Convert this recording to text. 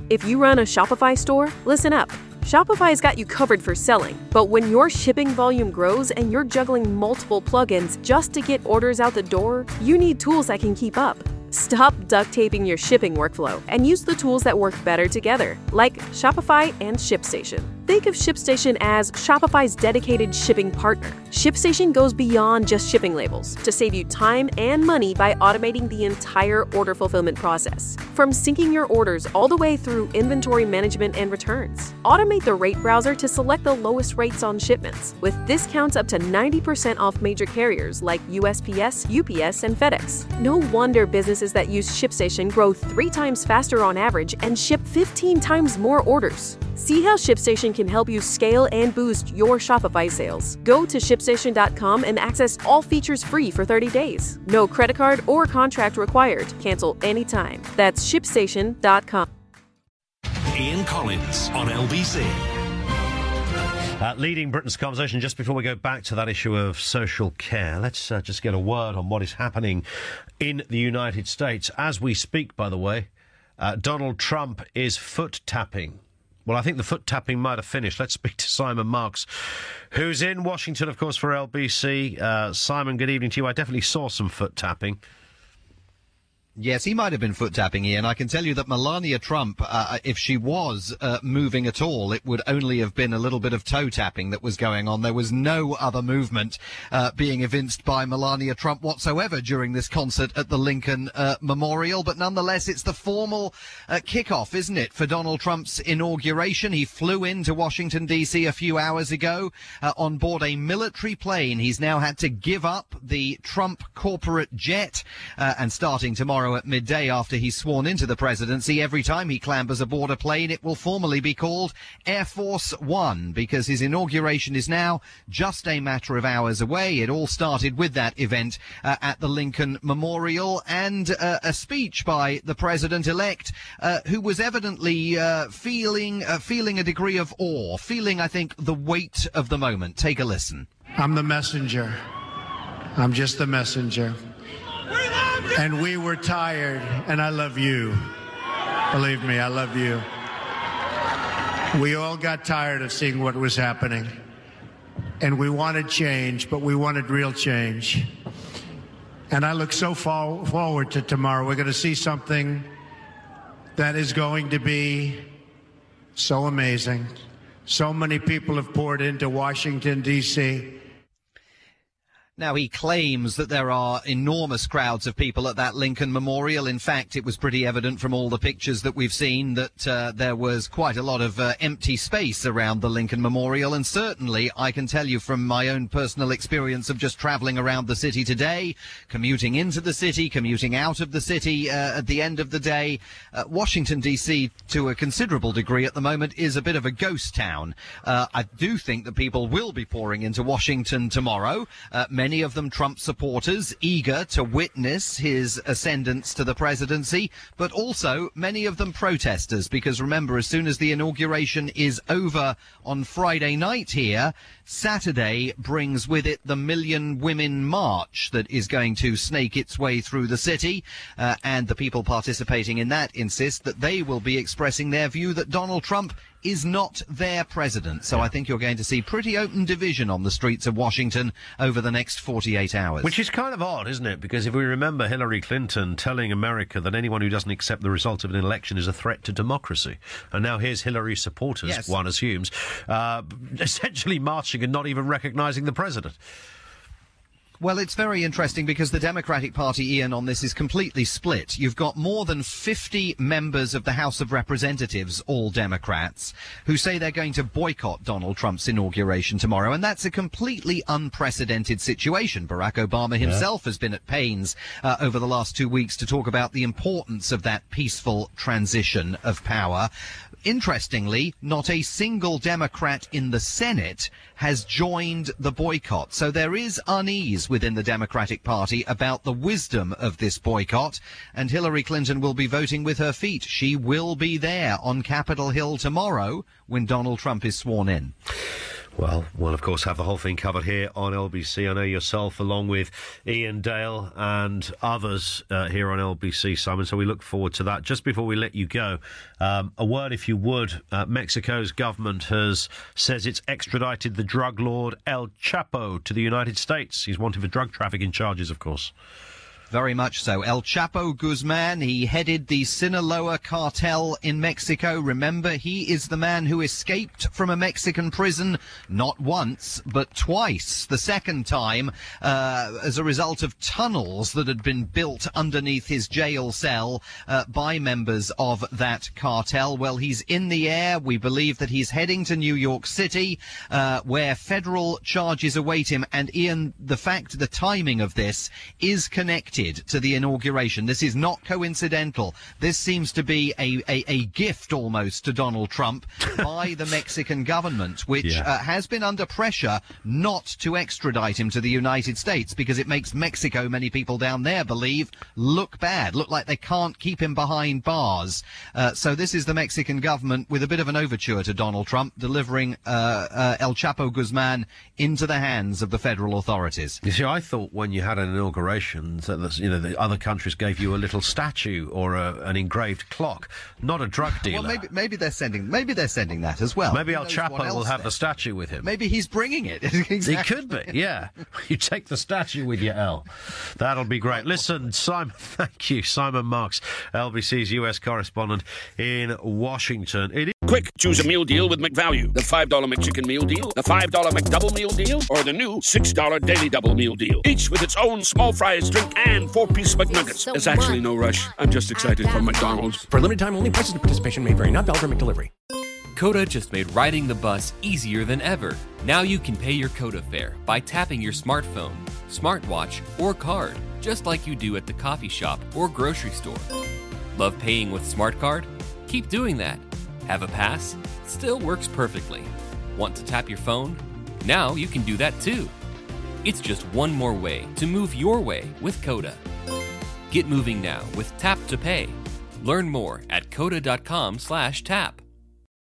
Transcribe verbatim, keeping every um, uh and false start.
If you run a Shopify store, listen up. Shopify's got you covered for selling, but when your shipping volume grows and you're juggling multiple plugins just to get orders out the door, you need tools that can keep up. Stop duct taping your shipping workflow and use the tools that work better together, like Shopify and ShipStation. Think of ShipStation as Shopify's dedicated shipping partner. ShipStation goes beyond just shipping labels to save you time and money by automating the entire order fulfillment process. From syncing your orders all the way through inventory management and returns. Automate the rate browser to select the lowest rates on shipments, with discounts up to ninety percent off major carriers like U S P S, U P S, and FedEx. No wonder businesses that use ShipStation grow three times faster on average and ship fifteen times more orders. See how ShipStation can help you scale and boost your Shopify sales. Go to ship station dot com and access all features free for thirty days. No credit card or contract required. Cancel anytime. That's ship station dot com. Ian Collins on L B C. Uh, leading Britain's conversation, just before we go back to that issue of social care, let's uh, just get a word on what is happening in the United States. As we speak, by the way, uh, Donald Trump is foot-tapping. Well, I think the foot-tapping might have finished. Let's speak to Simon Marks, who's in Washington, of course, for L B C. Uh, Simon, good evening to you. I definitely saw some foot-tapping. Yes, he might have been foot-tapping, Ian. I can tell you that Melania Trump, uh, if she was uh, moving at all, it would only have been a little bit of toe-tapping that was going on. There was no other movement uh, being evinced by Melania Trump whatsoever during this concert at the Lincoln uh, Memorial. But nonetheless, it's the formal uh, kickoff, isn't it, for Donald Trump's inauguration? He flew into Washington, D C a few hours ago uh, on board a military plane. He's now had to give up the Trump corporate jet uh, and starting tomorrow at midday after he's sworn into the presidency, every time he clambers aboard a plane, it will formally be called Air Force One, because his inauguration is now just a matter of hours away. It all started with that event uh, at the Lincoln Memorial and uh, a speech by the president-elect, uh, who was evidently uh, feeling uh, feeling a degree of awe, feeling, I think, the weight of the moment. Take a listen. I'm the messenger. I'm just the messenger. And we were tired, and I love you. Believe me, I love you. We all got tired of seeing what was happening. And we wanted change, but we wanted real change. And I look so far forward to tomorrow. We're going to see something that is going to be so amazing. So many people have poured into Washington, D C Now, he claims that there are enormous crowds of people at that Lincoln Memorial. In fact, it was pretty evident from all the pictures that we've seen that uh, there was quite a lot of uh, empty space around the Lincoln Memorial. And certainly, I can tell you from my own personal experience of just traveling around the city today, commuting into the city, commuting out of the city uh, at the end of the day, uh, Washington, D C, to a considerable degree at the moment, is a bit of a ghost town. Uh, I do think that people will be pouring into Washington tomorrow. Uh, many Many of them Trump supporters, eager to witness his ascendance to the presidency, but also many of them protesters, because remember, as soon as the inauguration is over on Friday night here, Saturday brings with it the Million Women March that is going to snake its way through the city, uh, and the people participating in that insist that they will be expressing their view that Donald Trump is not their president. So I think you're going to see pretty open division on the streets of Washington over the next forty-eight hours. Which is kind of odd, isn't it? Because if we remember Hillary Clinton telling America that anyone who doesn't accept the result of an election is a threat to democracy. And now here's Hillary's supporters, yes. one assumes, uh, essentially marching and not even recognising the president. Well, it's very interesting because the Democratic Party, Ian, on this is completely split. You've got more than fifty members of the House of Representatives, all Democrats, who say they're going to boycott Donald Trump's inauguration tomorrow. And that's a completely unprecedented situation. Barack Obama himself yeah. has been at pains uh, over the last two weeks to talk about the importance of that peaceful transition of power. Interestingly, not a single Democrat in the Senate has joined the boycott. So there is unease within the Democratic Party about the wisdom of this boycott. And Hillary Clinton will be voting with her feet. She will be there on Capitol Hill tomorrow when Donald Trump is sworn in. Well, we'll of course have the whole thing covered here on L B C. I know yourself, along with Ian Dale and others uh, here on L B C, Simon, so we look forward to that. Just before we let you go, um, a word, if you would. Uh, Mexico's government has says it's extradited the drug lord El Chapo to the United States. He's wanted for drug trafficking charges, of course. Very much so. El Chapo Guzman, he headed the Sinaloa cartel in Mexico. Remember, he is the man who escaped from a Mexican prison not once, but twice. The second time, uh, as a result of tunnels that had been built underneath his jail cell uh, by members of that cartel. Well, he's in the air. We believe that he's heading to New York City, uh, where federal charges await him. And Ian, the fact, the timing of this is connected to the inauguration. This is not coincidental. This seems to be a, a, a gift almost to Donald Trump by the Mexican government, which yeah. uh, has been under pressure not to extradite him to the United States because it makes Mexico, many people down there believe, look bad, look like they can't keep him behind bars. Uh, so this is the Mexican government with a bit of an overture to Donald Trump, delivering uh, uh, El Chapo Guzman into the hands of the federal authorities. You see, I thought when you had an inauguration that you know the other countries gave you a little statue or a, an engraved clock, not a drug dealer. Well, maybe maybe they're sending maybe they're sending that as well. Maybe El Chapo will have the statue with him. Maybe he's bringing it. Exactly. He could be. Yeah, you take the statue with you, El. That'll be great. Listen, Simon, thank you, Simon Marks, L B C's U S correspondent in Washington. It is Quick, choose a meal deal with McValue. The five dollar McChicken meal deal, the five dollar McDouble meal deal, or the new six dollar Daily Double meal deal. Each with its own small fries, drink, and four-piece McNuggets. There's actually no rush. I'm just excited for McDonald's. For a limited time only, prices and participation may vary. Not valid for McDelivery. Coda just made riding the bus easier than ever. Now you can pay your Coda fare by tapping your smartphone, smartwatch, or card, just like you do at the coffee shop or grocery store. Love paying with SmartCard? Keep doing that. Have a pass? Still works perfectly. Want to tap your phone? Now you can do that too. It's just one more way to move your way with Coda. Get moving now with Tap to Pay. Learn more at coda dot com slash tap.